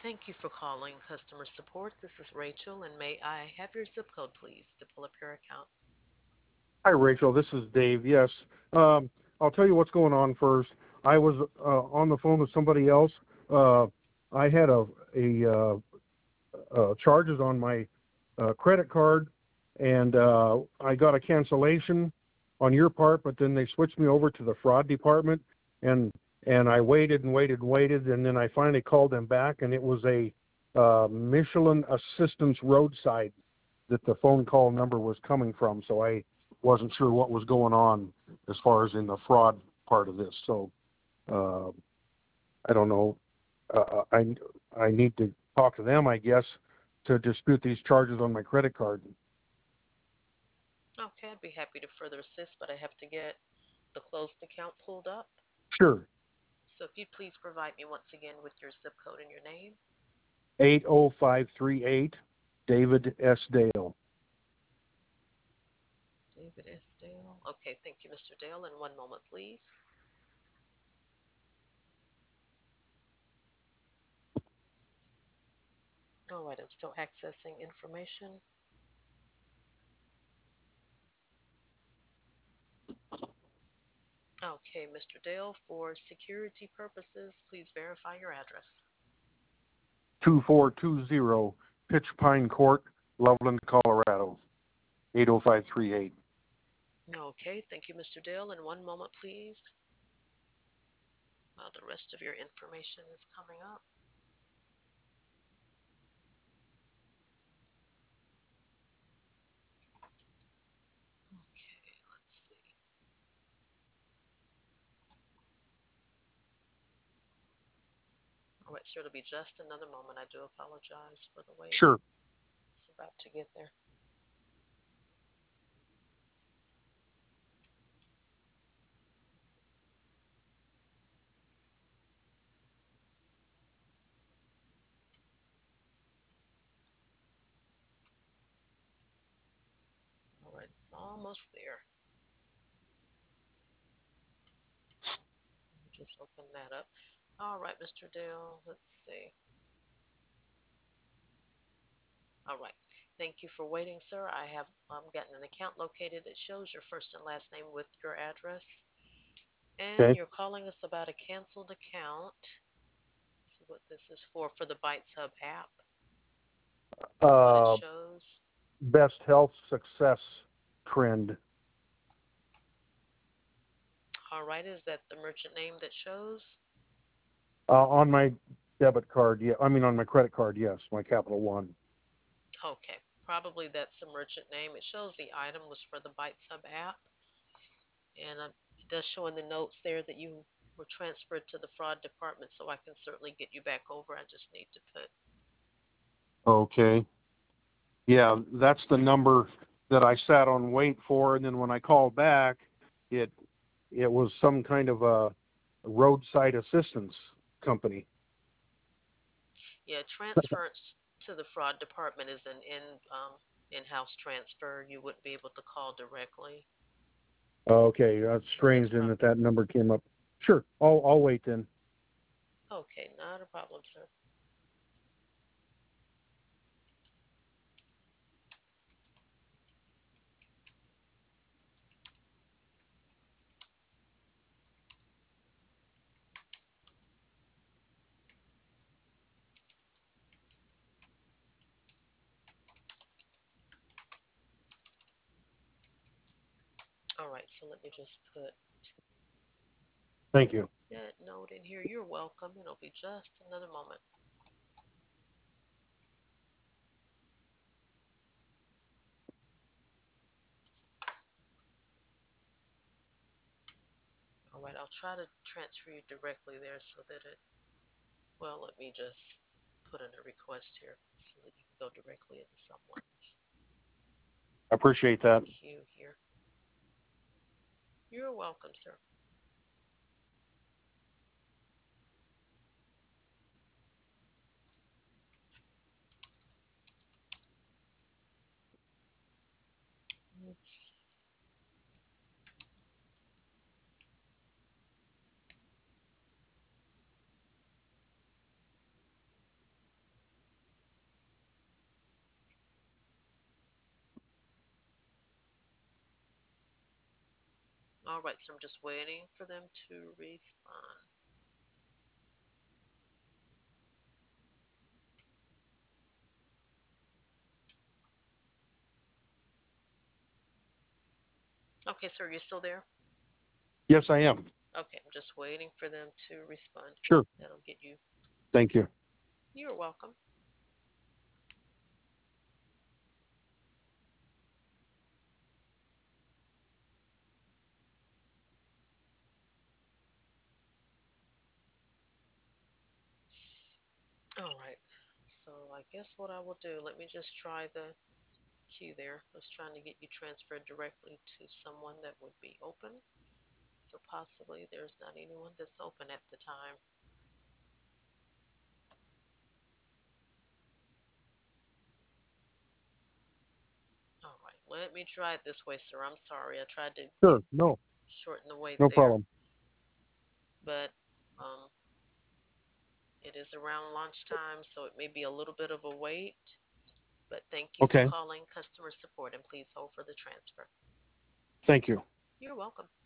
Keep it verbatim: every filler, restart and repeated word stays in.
Thank you for calling customer support. This is Rachel, and may I have your zip code, please, to pull up your account? Hi, Rachel. This is Dave. Yes. Um, I'll tell you what's going on first. I was uh, on the phone with somebody else. Uh, I had a, a uh, uh, charges on my uh, credit card, and uh, I got a cancellation on your part, but then they switched me over to the fraud department, and and I waited and waited and waited, and then I finally called them back, and it was a uh, Michelin Assistance Roadside that the phone call number was coming from. So I wasn't sure what was going on as far as in the fraud part of this. So uh, I don't know. Uh, I I need to talk to them, I guess, to dispute these charges on my credit card. Okay, I'd be happy to further assist, but I have to get the closed account pulled up. Sure. So if you'd please provide me once again with your zip code and your name. eight oh five three eight, David S. Dale. David S. Dale. Okay, thank you, mister Dale. And one moment, please. All right, I'm still accessing information. Okay, mister Dale, for security purposes, please verify your address. two four two zero Pitch Pine Court, Loveland, Colorado. eight oh five three eight. Okay, thank you, mister Dale. And one moment, please, while the rest of your information is coming up. Okay, let's see. All right, sure, it'll be just another moment. I do apologize for the wait. Sure. It's about to get there. All right, it's almost there. Let me just open that up. All right, mister Dale, let's see. All right. Thank you for waiting, sir. I have um, gotten an account located that shows your first and last name with your address. And Okay. you're calling us about a canceled account. Let's see what this is for, for the Bites Hub app. That's what it Uh, shows. best health success trend. All right. Is that the merchant name that shows? Uh, on my debit card, yeah. I mean, on my credit card, yes. My Capital One. Okay. Probably that's the merchant name. It shows the item was for the Bites Hub app. And uh, it does show in the notes there that you were transferred to the fraud department, so I can certainly get you back over. I just need to put. Okay. Yeah, that's the number that I sat on wait for, and then when I called back, it it was some kind of a roadside assistance company. Yeah, transference to the fraud department is an in um, in-house transfer. You wouldn't be able to call directly, Okay, that's so that's strange then that probably that number came up. Sure, I'll I'll wait then. okay. Not a problem, sir. All right, so let me just put Thank you. that note in here. You're welcome. It'll be just another moment. All right, I'll try to transfer you directly there so that it. Well, let me just put in a request here so that you can go directly into someone's I appreciate that. queue here. You're welcome, sir. Let's All right, so I'm just waiting for them to respond. Okay, sir, you're still there? Yes, I am. Okay, I'm just waiting for them to respond. Sure. That'll get you. Thank you. You're welcome. All right. So I guess what I will do, let me just try the queue there. I was trying to get you transferred directly to someone that would be open. So possibly there's not anyone that's open at the time. All right. Let me try it this way, sir. I'm sorry. I tried to Sure. No, shorten the wait no there, problem. but um, it is around lunchtime, so it may be a little bit of a wait. But thank you for Okay. calling customer support and please hold for the transfer. Thank you. You're welcome.